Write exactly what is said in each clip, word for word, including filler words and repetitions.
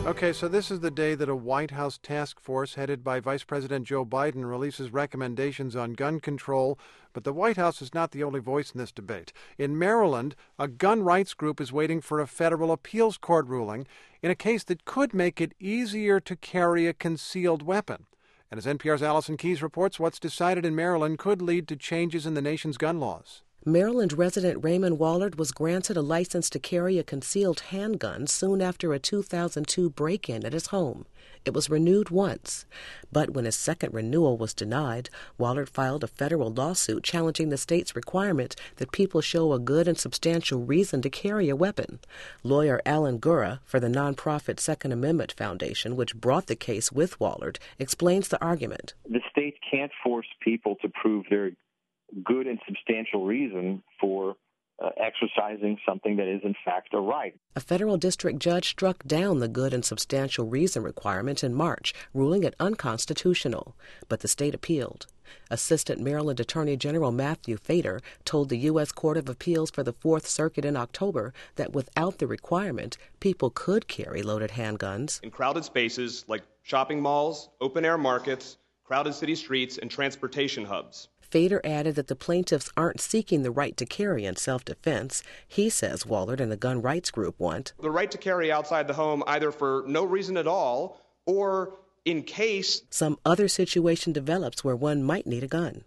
Okay, so this is the day that a White House task force headed by Vice President Joe Biden releases recommendations on gun control, but the White House is not the only voice in this debate. In Maryland, a gun rights group is waiting for a federal appeals court ruling in a case that could make it easier to carry a concealed weapon. And as N P R's Allison Keyes reports, what's decided in Maryland could lead to changes in the nation's gun laws. Maryland resident Raymond Wallard was granted a license to carry a concealed handgun soon after a two thousand two break-in at his home. It was renewed once. But when his second renewal was denied, Wallard filed a federal lawsuit challenging the state's requirement that people show a good and substantial reason to carry a weapon. Lawyer Alan Gura for the nonprofit Second Amendment Foundation, which brought the case with Wallard, explains the argument. The state can't force people to prove their good and substantial reason for uh, exercising something that is in fact a right. A federal district judge struck down the good and substantial reason requirement in March, ruling it unconstitutional. But the state appealed. Assistant Maryland Attorney General Matthew Fader told the U S Court of Appeals for the Fourth Circuit in October that without the requirement, people could carry loaded handguns. In crowded spaces like shopping malls, open-air markets, crowded city streets, and transportation hubs. Fader added that the plaintiffs aren't seeking the right to carry in self-defense. He says Wallard and the gun rights group want the right to carry outside the home either for no reason at all or in case some other situation develops where one might need a gun.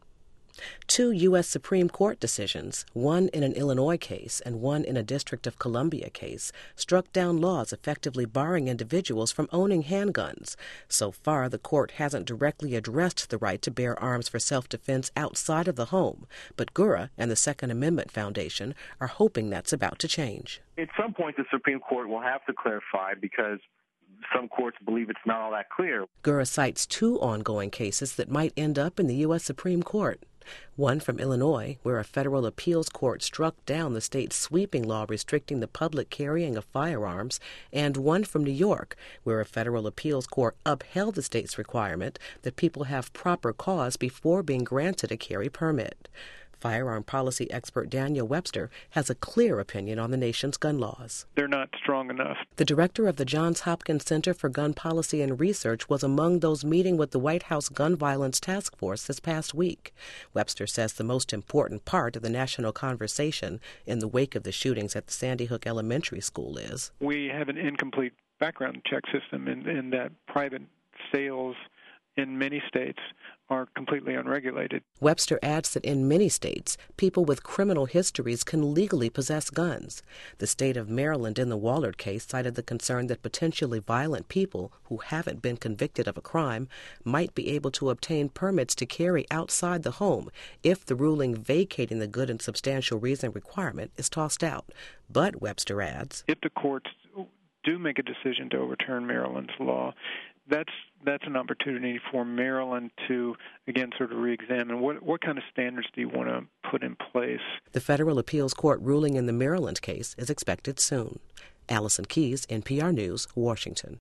Two U S Supreme Court decisions, one in an Illinois case and one in a District of Columbia case, struck down laws effectively barring individuals from owning handguns. So far, the court hasn't directly addressed the right to bear arms for self-defense outside of the home, but Gura and the Second Amendment Foundation are hoping that's about to change. At some point, the Supreme Court will have to clarify because some courts believe it's not all that clear. Gura cites two ongoing cases that might end up in the U S Supreme Court. One from Illinois, where a federal appeals court struck down the state's sweeping law restricting the public carrying of firearms, and one from New York, where a federal appeals court upheld the state's requirement that people have proper cause before being granted a carry permit. Firearm policy expert Daniel Webster has a clear opinion on the nation's gun laws. They're not strong enough. The director of the Johns Hopkins Center for Gun Policy and Research was among those meeting with the White House Gun Violence Task Force this past week. Webster says the most important part of the national conversation in the wake of the shootings at the Sandy Hook Elementary School is we have an incomplete background check system in, in that private sales in many states are completely unregulated. Webster adds that in many states, people with criminal histories can legally possess guns. The state of Maryland in the Wallard case cited the concern that potentially violent people who haven't been convicted of a crime might be able to obtain permits to carry outside the home if the ruling vacating the good and substantial reason requirement is tossed out. But, Webster adds, if the courts do make a decision to overturn Maryland's law, That's that's an opportunity for Maryland to, again, sort of re-examine what, what kind of standards do you want to put in place. The federal appeals court ruling in the Maryland case is expected soon. Allison Keyes, N P R News, Washington.